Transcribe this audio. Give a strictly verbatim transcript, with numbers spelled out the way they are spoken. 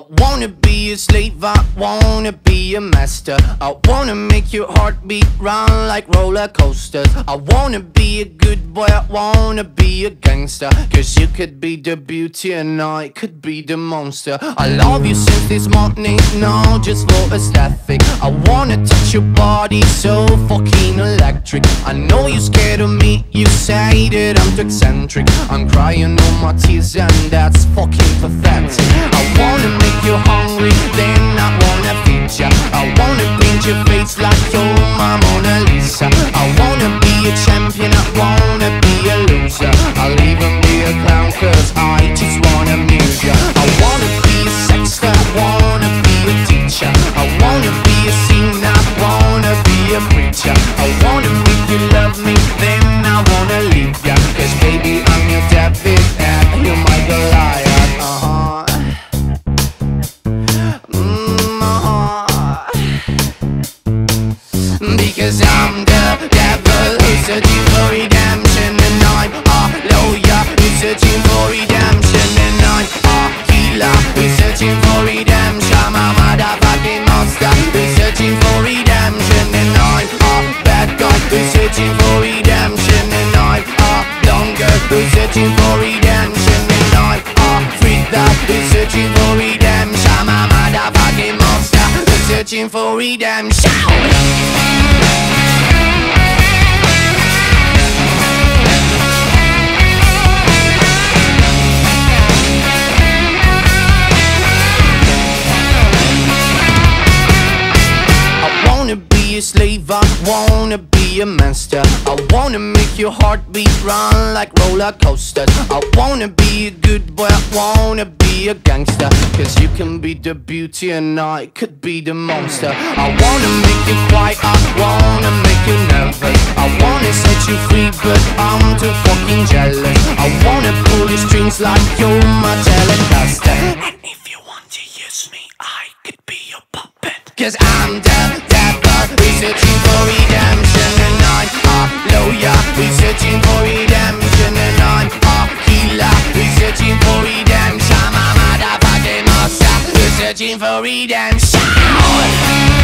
wanna be a slave, I wanna be a master. I wanna make your heartbeat run like roller coasters. I wanna be a good boy, I wanna be a gangster. Cause you could be the beauty and I could be the monster. I love you since this morning, no, just for aesthetic. I wanna touch your body so fucking electric. I know you're scared of me, you say that I'm too eccentric. I'm crying all my tears and that's fucking pathetic. I wanna make you hungry, then I wanna feed ya. I wanna paint your face like you're my Mona Lisa. I wanna be a champion, I wanna be a loser. I'll even be a clown cause I just wanna amuse ya. I wanna be a sexter, I wanna be a teacher. I wanna be a singer, I wanna be a preacher. I wanna make you love me, then I wanna leave ya. Cause baby I'm your David and you're my Goliath. Uh-huh. Mm, uh-huh. Because I'm the devil who's searching for redemption. And I'm a lawyer who's searching for redemption. And I'm a healer who's searching for redemption. I'm a motherfucking monster who's searching for redemption. And I'm a bad guy who's searching for redemption. And I'm a blonde girl who's searching for redemption. And I'm a freak that who's searching for redemption. I'm a motherfucking monster who's searching for redemption. A slave, I wanna be a master. I wanna make your heartbeat run like roller coasters. I wanna be a good boy, I wanna be a gangster. Cause you can be the beauty and I could be the monster. I wanna make you quiet, I wanna make you nervous. I wanna set you free but I'm too fucking jealous. I wanna pull your strings like you're my Telecaster. And if you want to use me, I could be your puppet. Cause I'm the devil, we're searching for redemption. And I'm a lawyer, we're searching for redemption. And I'm a healer, we're searching for redemption. I'm a motherfucking monster, we're searching for redemption.